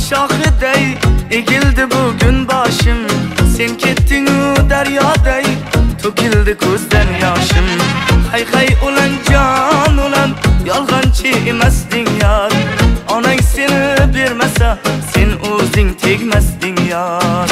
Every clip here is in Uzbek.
shoxiday egildi bugun boshim. Sen ketding u daryoday to'kildi ko'zdan yoshim. Hay hay ulan jon ulan yolg'onchi emasding yor. Onang seni bermasa sen o'zing tegmasding yor.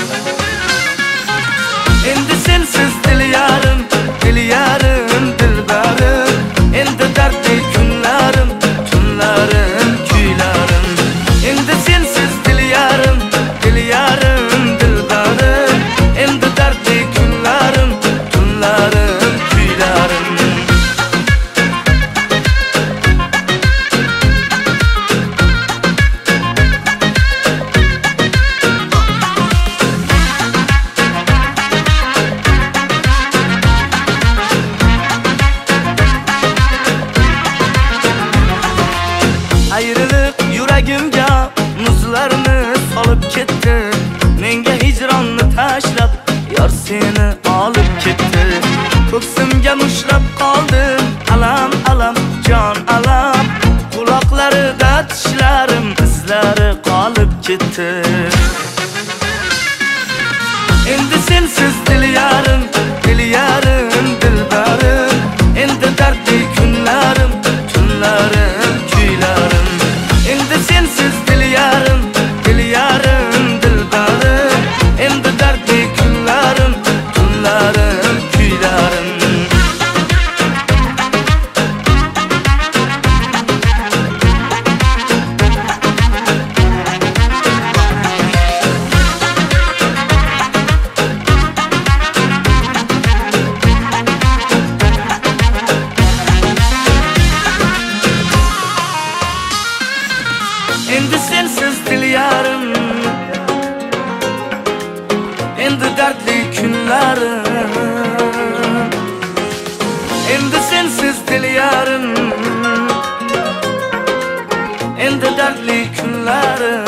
Endi sensiz dil yarim dilbarim. Endi dardli kunlarim tunlarim kuylarim. Endi sensiz dil yarim dilbarim. Endi dardli kunlarim tunlarim kuylarim. Ayrılık yuragimga muzlarni solib ketdi. Menga hijronni tashlab yor seni olib ketdi. Ko'ksimga mushlab qoldim alam alam jon alam. Quloqlarida tishlarim izlari qolib ketdi. Endi sensiz dil yarim dilbarim. Endi dardli kunlarim tunlarim kuylarim. Endi sensiz dil yarim dilbarim. Endi dardli kunlarim tunlarim kuylarim. Endi sensiz dil yarim, endi dardli kunlarim. Endi sensiz dil yarim, endi dardli kunlarim.